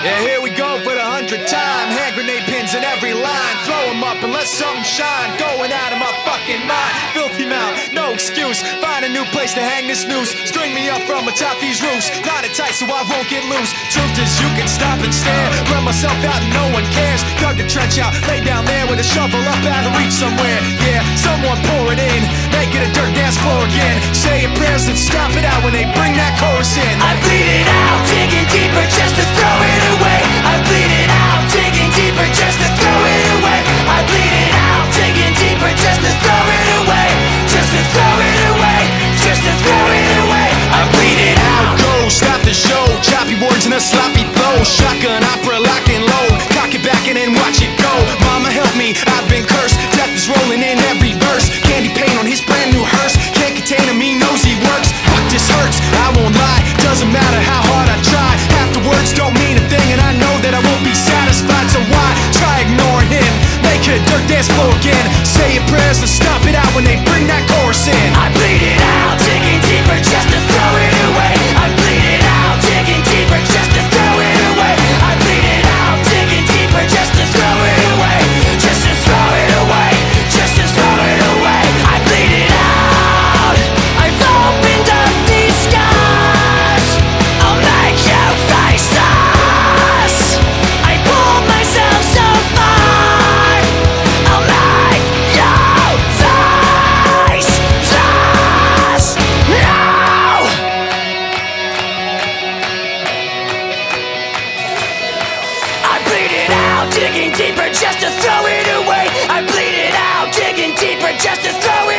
Yeah, here we go for the 100th time. Hand grenade pins in every line. Throw them up and let something shine. Going out of my fucking mind. Filthy mouth, no excuse. Find a new place to hang this noose. String me up from atop these roofs. Knot it tight so I won't get loose. Truth is you can stop and stare. Run myself out and no one cares. Dug the trench out, lay down there with a shovel up out of reach somewhere. Yeah, someone pour it in. Make it a dirt dance floor again. Say your prayers and stop it out when they bring that chorus in. I bleed it out, digging deeper just to throw it away. I bleed it out, digging deeper just to throw it away. I bleed it out, digging deeper just to throw it away. Just to throw it away, just to throw it away. I bleed it out. Go, stop the show. Choppy words and a sloppy flow. Shotgun opera, lock and load. Cock it back and then watch it go. Mama help me, I've been cursed. Death is rolling in every verse. Candy paint on his brand new hearse. Can't contain him, he knows he works. Fuck, this hurts, I won't lie. Doesn't matter how hard I try. Half the words don't mean a thing, and I know that I won't be satisfied. So why try ignoring him? Make it a dirt dance floor again. Say your prayers and stop it out when they bring that chorus in. I bleed it out, digging deeper just to throw it away. I bleed it out, digging deeper just to throw it away. I bleed it out, digging deeper just to throw it away. Just to throw it away, just to throw it away. I bleed it out. I've opened up these scars. I'll make you face us. I pulled myself so far. I'll make you face us. No! I bleed it out, digging deeper just to throw it away. I bleed it out, digging deeper just to throw it